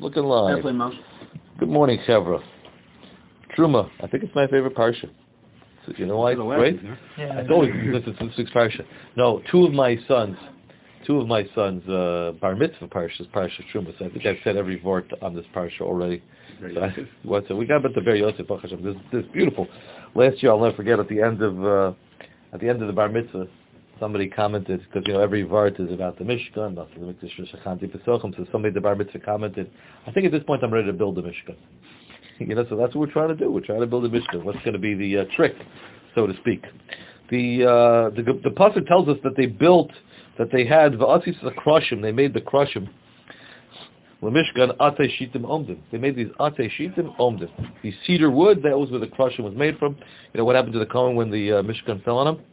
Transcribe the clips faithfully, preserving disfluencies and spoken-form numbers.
Looking live. Airplane mount. Good morning, Chevra. Truma. I think it's my favorite parsha. So, you know why it's great? Yeah, It's always because it's this week's parsha. No, two of my sons, two of my sons, uh, bar mitzvah parshas, parsha Truma. So I think I've said every word on this parsha already. So I, what's it? We got about the Ber Yosef. This, this is beautiful. Last year, I'll never forget. At the end of uh, at the end of the bar mitzvah, somebody commented, because you know every vart is about the Mishkan, about the Mikdash Shachanti Pesachim. So somebody at the bar mitzvah commented, I think at this point I'm ready to build a Mishkan. You know, so that's what we're trying to do. We're trying to build a Mishkan. What's going to be the uh, trick, so to speak? The uh, the the pasuk tells us that they built, that they had va'atzis akroshim. They made the kroshim. L'mishkan atei shitim omdim. They made these atei shitim omdim. These cedar wood. That was where the kroshim was made from. You know what happened to the Kohen when the uh, Mishkan fell on him?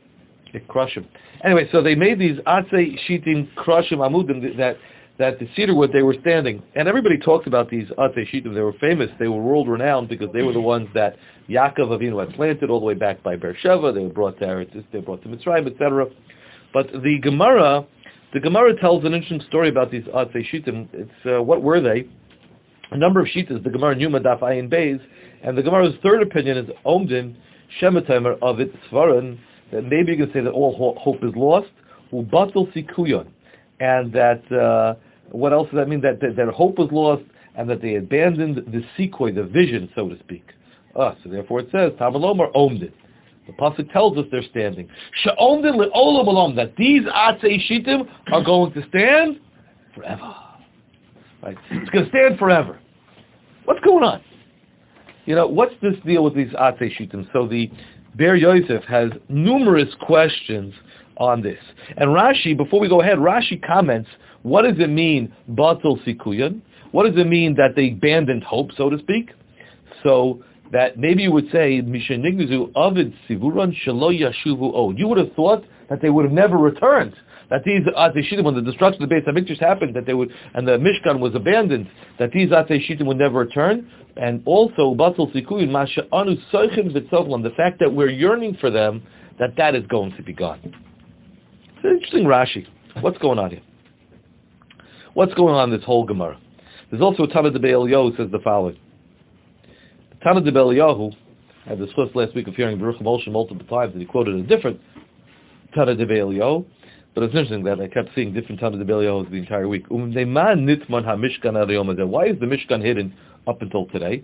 It crushed him. Anyway, so they made these atei shitim kroshim amudim that. that the cedar wood they were standing, and everybody talked about these Atei Shitim. They were famous. They were world renowned because they were the ones that Yaakov Avinu had planted all the way back by Beersheba. They were brought there. They brought to Mitzrayim, et cetera. But the Gemara, the Gemara tells an interesting story about these Atei Shitim. It's uh, what were they? A number of shitas. The Gemara Yuma Daf Ayin Beis, and the Gemara's third opinion is Omdin Shematimer of it Svaran. That maybe you can say that all hope is lost. Ubatul Sikuyon, and that. Uh, What else does that mean? That, that their hope was lost and that they abandoned the sequoia, the vision, so to speak. Ah, so therefore it says, Tamalomar omdin. The pasuk tells us they're standing. Sha'omdin le'olam olam, that these Atzei Shitim are going to stand forever. Right? It's going to stand forever. What's going on? You know, what's this deal with these Atzei Shitim? So the Ber Yosef has numerous questions on this. And Rashi, before we go ahead, Rashi comments, what does it mean, Batul Sikuyan? What does it mean that they abandoned hope, so to speak? So that maybe you would say, Mishenigzu Avid Sivuran Shalo Yashuvu Od. You would have thought that they would have never returned. That these Atei Shitim, when the destruction of the Beit HaMikdash happened, that they would, and the Mishkan was abandoned, that these Atei Shitim would never return. And also, Batul Sikuyan, Masha Anu Soichin V'Tzovlan, the fact that we're yearning for them, that that is going to be gone. It's an interesting Rashi. What's going on here? What's going on in this whole Gemara? There's also a Tana de Be'eliyahu who says the following. The Tana de Be'eliyahu, I discussed last week of hearing Baruch Moshe multiple times, and he quoted a different Tana de Be'eliyahu, but it's interesting that I kept seeing different Tana de Be'eliyahu the entire week. Why is the Mishkan hidden up until today?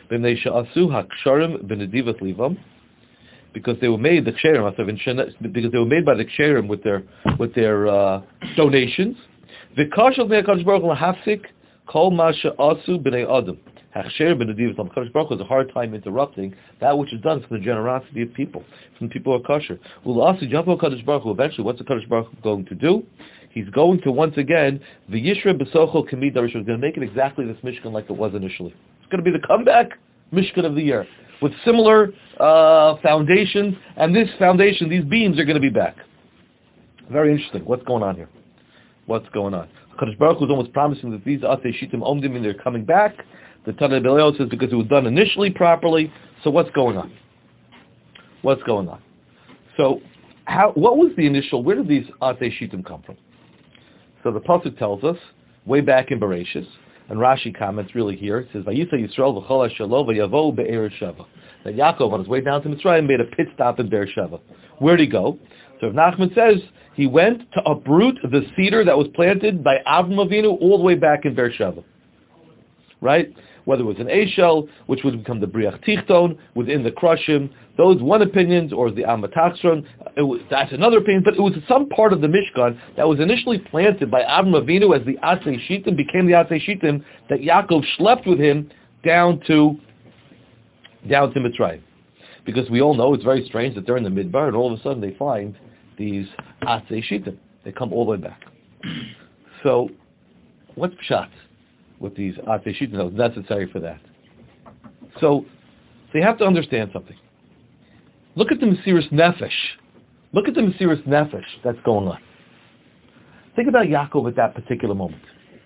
Because they were made the ksherim, because they were made by the ksherim with their with their uh, donations. V'kashal b'nei Hakadosh Baruch Hu lahafsik kol ma she'asu b'nei adam. Hachsher b'nei Divat. Hakadosh Baruch Hu has a hard time interrupting that which is done from the generosity of people, from people who are kosher. U'la'asu japo Hakadosh Baruch Hu. Eventually, what's the Hakadosh Baruch Hu going to do? He's going to once again v'yishra b'socho k'mid darish. He's going to make it exactly this Mishkan like it was initially. It's going to be the comeback Mishkan of the year, with similar uh, foundations, and this foundation, these beams are going to be back. Very interesting. What's going on here? What's going on? Hakadosh Baruch Hu is almost promising that these Atei Shitim Omdim, and they're coming back. The Tana de Be'eliyahu says because it was done initially properly. So what's going on? What's going on? So, how? What was the initial? Where did these Atei Shitim come from? So the pasuk tells us way back in Bereshis. And Rashi comments really here. It says, "Vayisa Yisrael v'chol hashalo v'yavo be'Beersheva." That Yaakov, on his way down to Mitzrayim, made a pit stop in Beersheva. Where'd he go? So Nachman says he went to uproot the cedar that was planted by Avram Avinu all the way back in Beersheva. Right? Whether it was an Eshel, which would become the Briach Tichton, within the Krushim, those one opinions, or the Amatachron, that's another opinion, but it was some part of the Mishkan that was initially planted by Avram Avinu as the Atei Shitim, became the Atei Shitim that Yaakov schlepped with him down to down to Mitzrayim. Because we all know it's very strange that they're in the Midbar and all of a sudden they find these Atei Shitim. They come all the way back. So, what's Pshat with these Atei Shitim that was necessary for that? So, so you have to understand something. Look at the Mesiras Nefesh. Look at the Mesiras Nefesh that's going on. Think about Yaakov at that particular moment.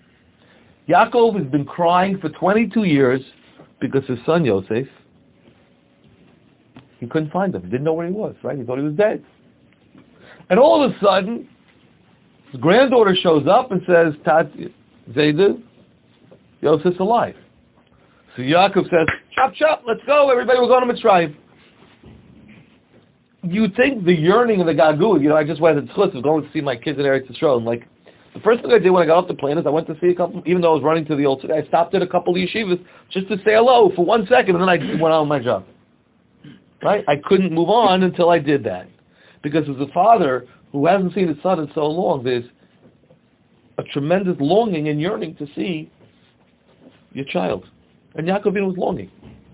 Yaakov has been crying for twenty-two years because his son Yosef, he couldn't find him. He didn't know where he was, right? He thought he was dead. And all of a sudden, his granddaughter shows up and says, Tat Zaydu, Yosef's alive. So Yaakov says, chop, chop, let's go, everybody, we're going to Mitzrayim. You'd think the yearning of the Gagu, you know, I just went to Tzchus, was going to see my kids in Eretz Yisrael, and like, the first thing I did when I got off the plane is I went to see a couple, even though I was running to the old city, I stopped at a couple of yeshivas just to say hello for one second, and then I went on with my job. Right? I couldn't move on until I did that. Because as a father who hasn't seen his son in so long, there's a tremendous longing and yearning to see your child. And Yaakov Avinu was longing.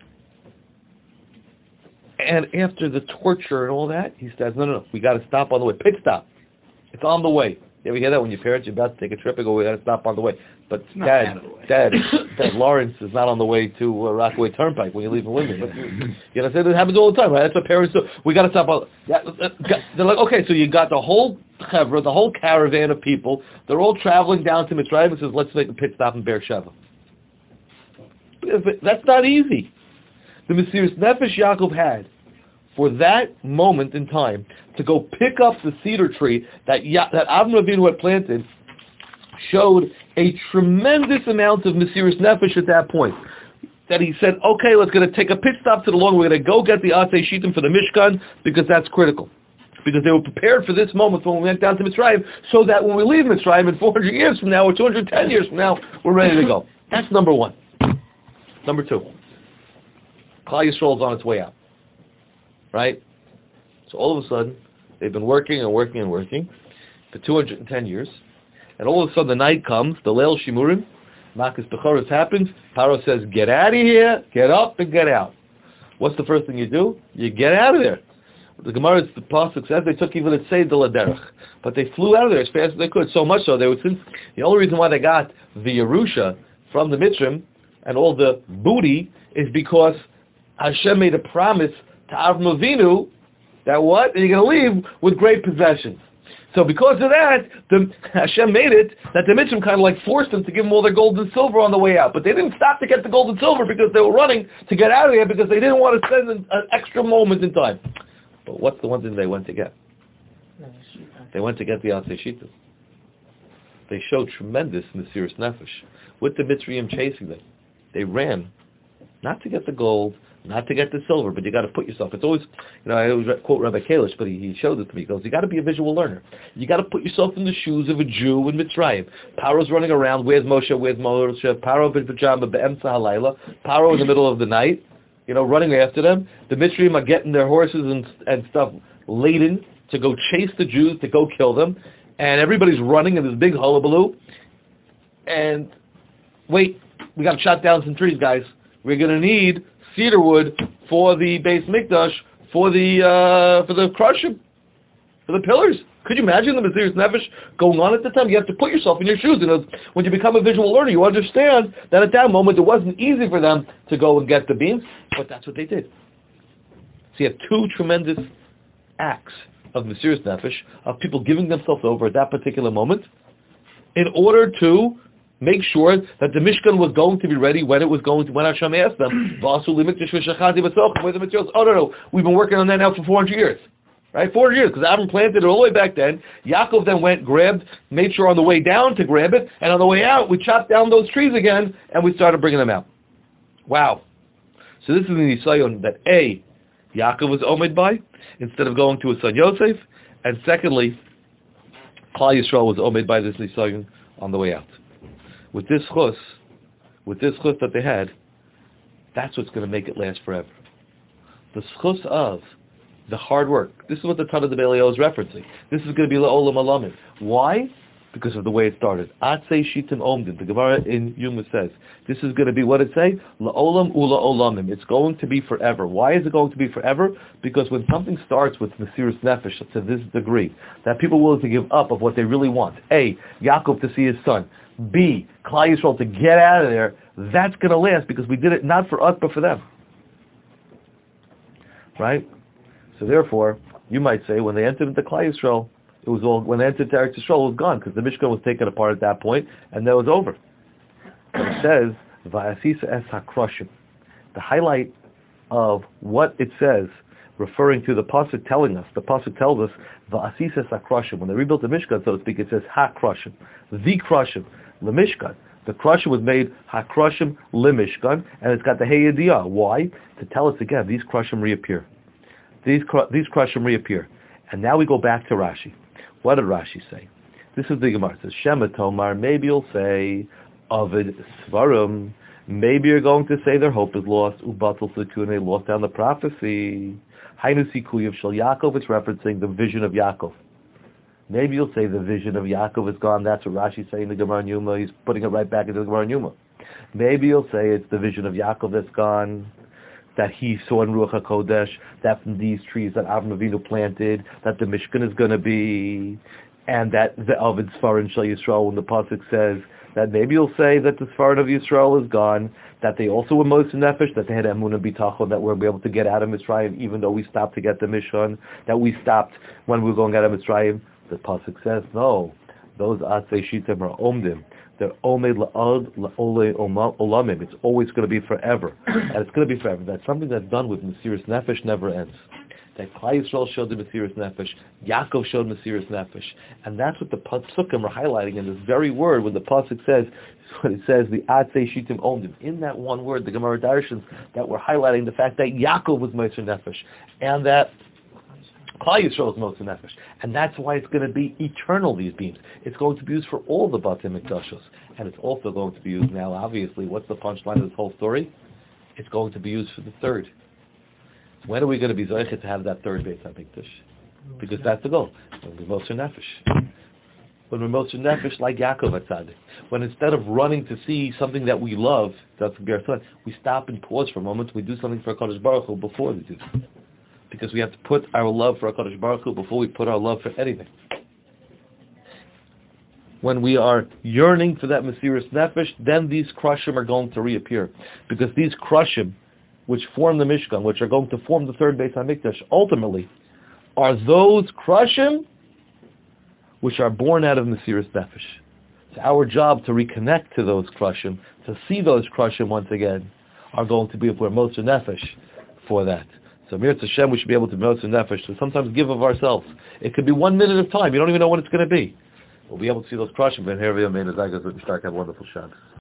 And after the torture and all that, he says, no, no, no, we got to stop on the way. Pit stop. It's on the way. You ever hear that when your parents are about to take a trip and go, we got to stop on the way. But Dad, Dad, Dad, Lawrence is not on the way to uh, Rockaway Turnpike when you leave in Linden. But you, you know, it happens all the time, right? That's what parents do. We got to stop on. Yeah, they're like, okay, so you got the whole chevra, the whole caravan of people. They're all traveling down to Mitzrayim and says, let's make a pit stop in Beersheba. That's not easy. The Mesiras Nefesh Yaakov had for that moment in time to go pick up the cedar tree that ya- that Avram Avinu had planted showed a tremendous amount of Mesiras Nefesh at that point. That he said, okay, let's going to take a pit stop to the long. We're going to go get the Atzei Shittim for the Mishkan because that's critical. Because they were prepared for this moment when we went down to Mitzrayim, so that when we leave Mitzrayim in four hundred years from now or two hundred ten years from now, we're ready to go. That's number one. Number two, Klal Yisrael is on its way out. Right? So all of a sudden, they've been working and working and working for two hundred ten years, and all of a sudden the night comes, the Leil Shimurim, Makas Bechoros happens, Paro says, get out of here, get up and get out. What's the first thing you do? You get out of there. The Gemara, the Pasuk says, they took even a Tzei de la Derech, but they flew out of there as fast as they could, so much so, they would, since the only reason why they got the Yerusha from the Mitzrim and all the booty is because Hashem made a promise to Avram Avinu that what? You're going to leave with great possessions. So because of that, the, Hashem made it that the Mitzrim kind of like forced them to give them all their gold and silver on the way out. But they didn't stop to get the gold and silver because they were running to get out of there because they didn't want to spend an, an extra moment in time. But what's the one thing they went to get? They went to get the Atzei Shittim. They showed tremendous Mesiras Nefesh with the Mitzrayim chasing them. They ran not to get the gold, not to get the silver, but you got to put yourself. It's always, you know, I always quote Rabbi Kalish, but he, he showed it to me. He goes, you got to be a visual learner. You got to put yourself in the shoes of a Jew in Mitzrayim. Paro's running around. Where's Moshe? Where's Moshe? Paro in pajama, be'emtza halayla. Paro in the middle of the night, you know, running after them. The Mitzrayim are getting their horses and and stuff laden to go chase the Jews, to go kill them, and everybody's running in this big hullabaloo. And wait, we got to shot down some trees, guys. We're going to need cedar wood for the Beis Mikdash, for the uh, for the crushing, for the pillars. Could you imagine the Mesiras Nefesh going on at the time? You have to put yourself in your shoes. You know, when you become a visual learner, you understand that at that moment it wasn't easy for them to go and get the beams, but that's what they did. So you have two tremendous acts of Mesiras Nefesh, of people giving themselves over at that particular moment, in order to make sure that the Mishkan was going to be ready when it was going to, when Hashem asked them, where the materials. Oh, no, no, we've been working on that now for four hundred years. Right? four hundred years, because Adam planted it all the way back then. Yaakov then went, grabbed, made sure on the way down to grab it, and on the way out, we chopped down those trees again, and we started bringing them out. Wow. So this is the Nisayon that A, Yaakov was omed by, instead of going to his son Yosef, and secondly, Klal Yisrael was omed by this Nisayon on the way out. With this chus, with this chus that they had, that's what's going to make it last forever. The chus of the hard work. This is what the Tanna de Belio is referencing. This is going to be la'olam alamim. Why? Because of the way it started. Atzei Shittim Omdim. The Gemara in Yuma says, this is going to be what it say? La'olam ula olamim. It's going to be forever. Why is it going to be forever? Because when something starts with Mesiras Nefesh to this degree, that people are willing to give up of what they really want. A, Yaakov to see his son. B, Klal Yisrael to get out of there. That's going to last because we did it not for us but for them. Right? So therefore, you might say when they entered into Klal Yisrael, it was all, when they entered Eretz Yisrael, it was gone because the Mishkan was taken apart at that point, and that was over. It says, Va'asisa es hakroshim. The highlight of what it says, referring to the pasuk telling us, the pasuk tells us, Va'asisa es hakroshim. When they rebuilt the Mishkan, so to speak, it says hakroshim, the kroshim, the Mishkan. The crushim was made hakrushim limishkan, and it's got the heyediyah. Why? To tell us again, these crushim reappear. These these crushim reappear. And now we go back to Rashi. What did Rashi say? This is the Gemara. It says, Shema Tomar, maybe you'll say, Ovid Svarim, maybe you're going to say their hope is lost, Ubatul Sikun, they lost down the prophecy. Hainu Sikuyev Shal Yaakov, it's referencing the vision of Yaakov. Maybe you'll say the vision of Yaakov is gone. That's what Rashi's saying in the Gemara Yuma. He's putting it right back into the Gemara Yuma. Maybe you'll say it's the vision of Yaakov that's gone, that he saw in Ruach HaKodesh, that from these trees that Avram Avinu planted, that the Mishkan is going to be, and that the Ovid Sfarin Shal Yisrael, when the pasuk says that maybe you'll say that the Sfarin of Yisrael is gone, that they also were Moshe Nefesh, that they had Emunah B'tachon, that we were able to get out of Mitzrayim, even though we stopped to get the Mishkan, that we stopped when we were going out of Mitzrayim. The pasuk says, no, those Atzei Shitim are Omdim. They're Omed La'ad La'ole Olamim. It's always going to be forever. And it's going to be forever. That's something that's done with Mesiras Nefesh never ends. That Klal Yisrael showed the Mesiras Nefesh, Yaakov showed Mesiras Nefesh, and that's what the Pasukim are highlighting in this very word when the Pasuk says, when it says the Atzei Shitim Omdim. In that one word, the Gemara Darshans, that we're highlighting the fact that Yaakov was Mesiras Nefesh, and that Klal Yisrael is Mesiras Nefesh, and that's why it's going to be eternal. These beams, it's going to be used for all the Batei Mikdashos, and it's also going to be used now. Obviously, what's the punchline of this whole story? It's going to be used for the third. When are we going to be zoichet to have that third Beit HaMikdash? Because that's the goal. When we're Moshe Nefesh. When we're Moshe Nefesh like Yaakov HaTzadik. When instead of running to see something that we love, that's we stop and pause for a moment. We do something for HaKadosh Baruch Hu before we do that. Because we have to put our love for HaKadosh Baruch Hu before we put our love for anything. When we are yearning for that Mesiras Nefesh, then these Krushim are going to reappear. Because these Krushim, which form the Mishkan, which are going to form the third Beit HaMikdash, ultimately, are those Krushim which are born out of Mesiras Nefesh. It's our job to reconnect to those Krushim, to see those Krushim once again, are going to be if we're Moshe Nefesh for that. So Mir Hashem, we should be able to Moshe Nefesh, to sometimes give of ourselves. It could be one minute of time. You don't even know what it's going to be. We'll be able to see those Krushim. Ben Hervia, Mein Azagas, Have a wonderful Shabbos.